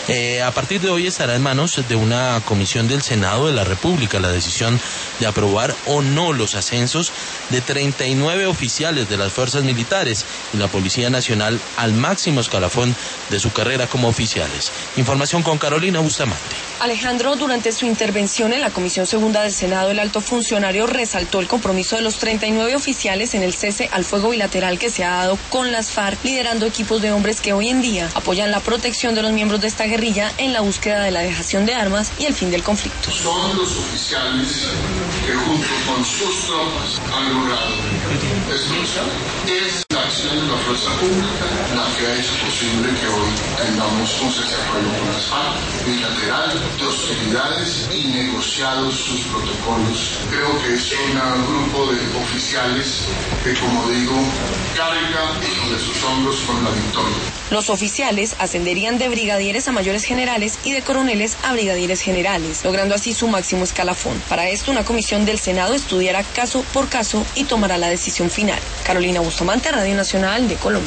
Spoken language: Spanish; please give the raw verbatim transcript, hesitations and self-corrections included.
Eh, a partir de hoy estará en manos de una comisión del Senado de la República la decisión de aprobar o no los ascensos de treinta y nueve oficiales de las fuerzas militares y la Policía Nacional al máximo escalafón de su carrera como oficiales. Información con Carolina Bustamante. Alejandro, durante su intervención en la Comisión Segunda del Senado, el alto funcionario resaltó el compromiso de los treinta y nueve oficiales en el cese al fuego bilateral que se ha dado con las FARC, liderando equipos de hombres que hoy en día apoyan la protección de los miembros de esta guerrilla en la búsqueda de la dejación de armas y el fin del conflicto. Son los oficiales que junto con sus tropas han logrado esto. Es la acción de la fuerza pública la que ha hecho posible que hoy tengamos un cese al fuego con las FARC bilateral, de hostilidades y negociados sus protocolos. Creo que es un grupo de oficiales que, como digo, carga sobre sus hombros con la victoria. Los oficiales ascenderían de brigadieres a mayores generales y de coroneles a brigadieres generales, logrando así su máximo escalafón. Para esto, una comisión del Senado estudiará caso por caso y tomará la decisión final. Carolina Bustamante, Radio Nacional de Colombia.